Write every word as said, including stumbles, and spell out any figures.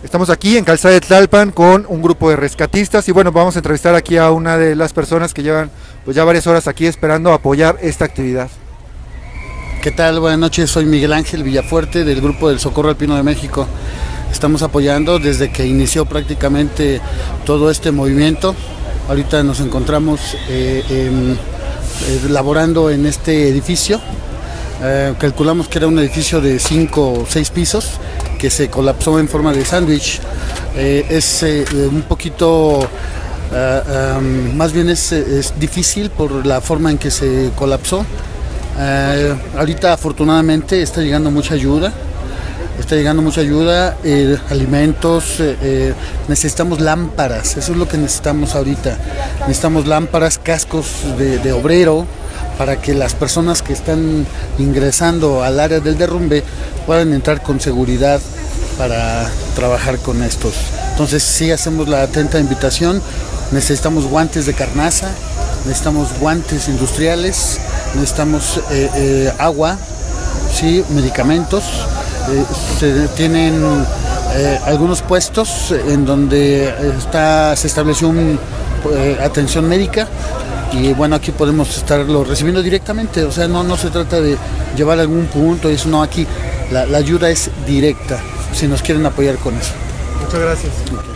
Estamos aquí en Calzada de Tlalpan con un grupo de rescatistas y bueno, vamos a entrevistar aquí a una de las personas que llevan pues ya varias horas aquí esperando apoyar esta actividad. ¿Qué tal? Buenas noches, soy Miguel Ángel Villafuerte del grupo del Socorro Alpino de México. Estamos apoyando desde que inició prácticamente todo este movimiento. Ahorita nos encontramos eh, en, eh, laborando en este edificio. Eh, calculamos que era un edificio de cinco o seis pisos que se colapsó en forma de sándwich. Eh, es eh, un poquito, uh, um, más bien es, es difícil por la forma en que se colapsó. Eh, ahorita afortunadamente está llegando mucha ayuda, está llegando mucha ayuda, eh, alimentos, eh, eh, necesitamos lámparas, eso es lo que necesitamos ahorita. Necesitamos lámparas, cascos de, de obrero, para que las personas que están ingresando al área del derrumbe puedan entrar con seguridad para trabajar con estos. Entonces sí hacemos la atenta invitación, necesitamos guantes de carnaza, necesitamos guantes industriales, necesitamos eh, eh, agua, sí, medicamentos, eh, se tienen eh, algunos puestos en donde está, se estableció una eh, atención médica. Y bueno, aquí podemos estarlo recibiendo directamente, o sea, no, no se trata de llevar a algún punto, eso no, aquí la, la ayuda es directa, si nos quieren apoyar con eso. Muchas gracias.